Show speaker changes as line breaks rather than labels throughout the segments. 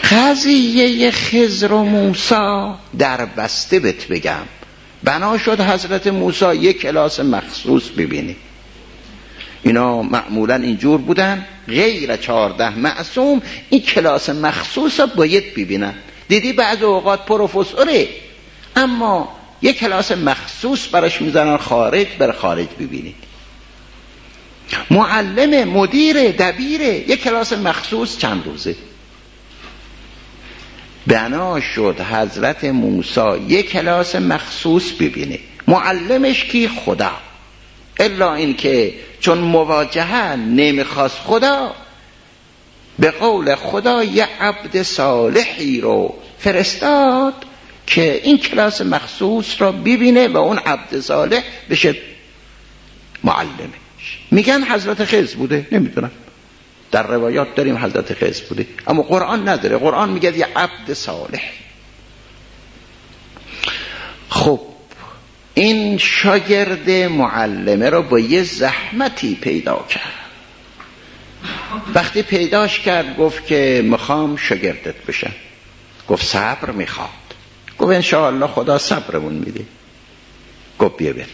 قضیه خضر و موسی در بسته بهت بگم. بنا شد حضرت موسی یک کلاس مخصوص ببینی. اینا معمولا اینجور بودن، غیر 14 معصوم این کلاس مخصوص باید ببینن. دیدی بعض اوقات پروفسوره اما یک کلاس مخصوص براش میزنن خارج، بر خارج ببینید. معلم، مدیر، دبیر، یک کلاس مخصوص چند روزه. بنا شد حضرت موسی یک کلاس مخصوص ببینه. معلمش کی؟ خدا. الا این که چون مواجهه نمیخواست خدا، به قول خدا یه عبد صالحی رو فرستاد که این کلاس مخصوص را ببینه و اون عبد صالح بشه معلمش. میگن حضرت خضر بوده، نمیدونم، در روایات داریم حضرت خضر بوده اما قرآن نداره. قرآن میگه یه عبد صالح. خب این شاگرد معلمه رو با یه زحمتی پیدا کرد. وقتی پیداش کرد گفت که میخوام شاگردت بشم. گفت صبر میخواد. گفت انشاءالله خدا صبرمون میده. گفت بیا بریم.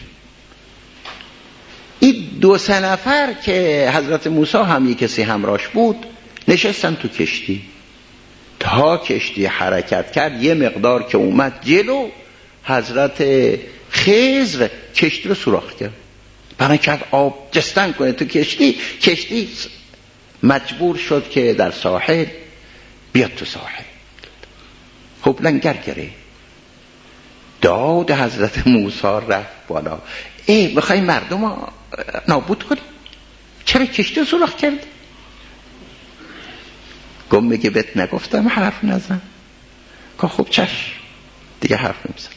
این 2-3 نفر که حضرت موسی هم یک کسی همراهش بود نشستن تو کشتی. تا کشتی حرکت کرد یه مقدار که اومد جلو، حضرت خضر کشتی رو سوراخ کرد. برای که آب جستن کنه تو کشتی مجبور شد که در ساحل بیاد تو ساحل. خب لنگر گره. داد حضرت موسی رفت بالا. میخوای مردم رو نابود کنی؟ چرا کشتی رو سوراخ کردی؟ گفت میگه بهت نگفتم حرف نزن. که خب چشم، دیگه حرف نمیزن.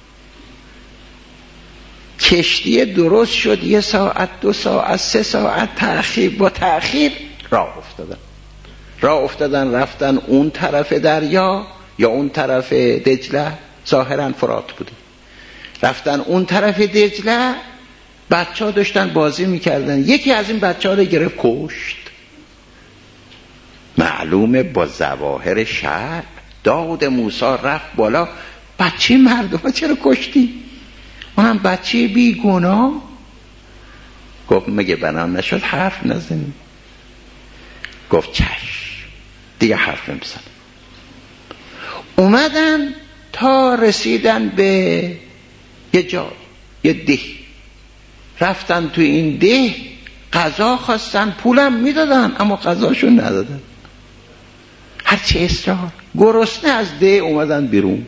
کشتی درست شد 1 ساعت 2 ساعت 3 ساعت تأخیر، با تأخیر راه افتادن رفتن اون طرف دریا یا اون طرف دجله. ظاهرا فرات بوده. رفتن اون طرف دجله. بچه ها داشتن بازی میکردن. یکی از این بچه ها رو گرفت کشت. معلومه با ظواهر شرع. داد موسی رفت بالا. بچه مردم ها چرا کشتی؟ اونم بچه بی گناه. گفت مگه بنا نشد حرف نزنی؟ گفت چشم، دیگه حرف نمیزن. اومدن تا رسیدن به یه جا، یه ده. رفتن تو این ده، غذا خواستن، پولم میدادن اما غذاشون ندادن. هرچی اصرار. گرسنه از ده اومدن بیرون.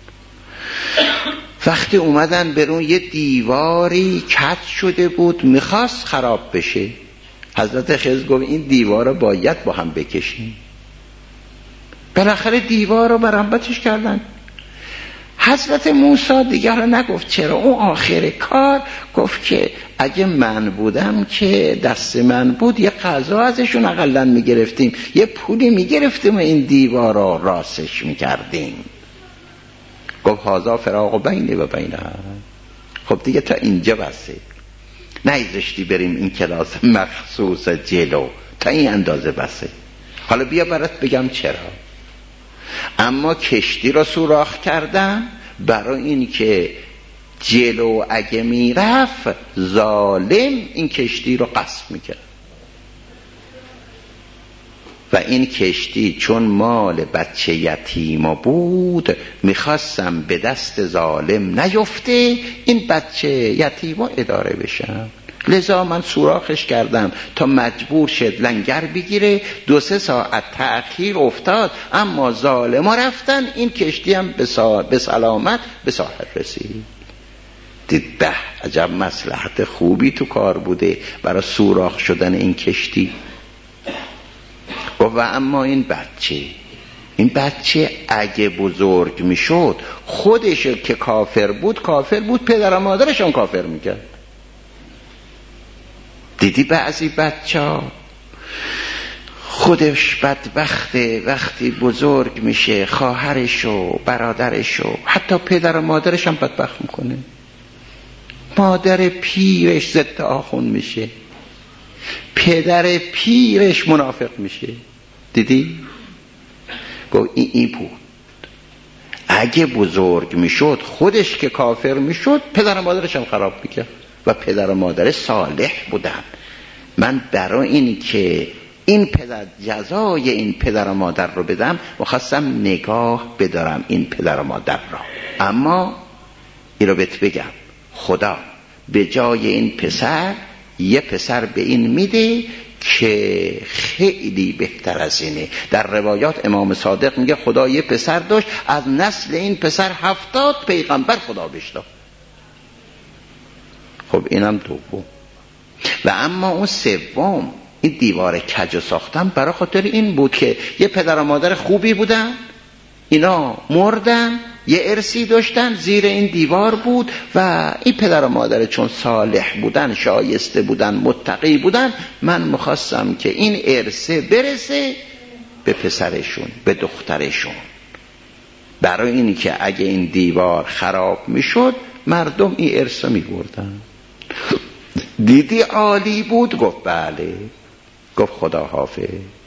وقتی اومدن بیرون یه دیواری کج شده بود میخواست خراب بشه. حضرت خضر گفت این دیوار رو باید با هم بکشیم. بالاخره دیوار رو مرمتش کردن. حضرت موسی دیگه رو نگفت چرا. اون آخر کار گفت که اگه من بودم که دست من بود یه غذا ازشون اقلن میگرفتیم، یه پولی میگرفتیم و این دیوار رو راسش میکردیم. گفت هذا فراق بینی و بینها. خب دیگه تا اینجا بسه، نیزشتی بریم این کلاس مخصوص جلو، تا این اندازه بسه. حالا بیا برات بگم چرا. اما کشتی را سوراخ کردن برای این که جلو اگه میرفت ظالم این کشتی رو غصب میکرد و این کشتی چون مال بچه یتیما بود میخواستم به دست ظالم نیفته، این بچه یتیما اداره بشن. لذا من سوراخش کردم تا مجبور شد لنگر بگیره. 2-3 ساعت تأخیر افتاد اما ظالما رفتن، این کشتی هم به سلامت به ساحل رسید. دید به عجب مصلحت خوبی تو کار بوده برای سوراخ شدن این کشتی. و اما این بچه اگه بزرگ میشد خودش که کافر بود پدر و مادرش هم کافر میکرد. دیدی بعضی بچه‌ها خودش بدبخته، وقتی بزرگ میشه خواهرشو، برادرشو، حتی پدر و مادرش هم بدبخت میکنه. مادر پیرش ضد آخون میشه، پدر پیرش منافق میشه. دیدی؟ گفت این بود. اگه بزرگ میشد خودش که کافر میشد پدر و مادرش هم خراب میکرد و پدر و مادر صالح بودن. من برای این که این پدر جزای این پدر و مادر رو بدم می‌خواستم نگاه بدارم این پدر و مادر را. اما این رو بهت بگم، خدا به جای این پسر یه پسر به این میده که خیلی بهتر از اینه. در روایات امام صادق میگه خدا یه پسر داشت، از نسل این پسر 70 پیغمبر خدا بهش داد. خب اینم دوم. و اما اون سوم، این دیوار کج ساختم برای خاطر این بود که یه پدر و مادر خوبی بودن، اینا مردن، یه ارثی داشتن، زیر این دیوار بود و این پدر و مادر چون صالح بودن، شایسته بودن، متقی بودن، من میخواستم که این ارثه برسه به پسرشون، به دخترشون، برای اینی که اگه این دیوار خراب میشد مردم این ارثه میبردن. دیدی عالی بود؟ گفت بله. گفت خدا حافظ.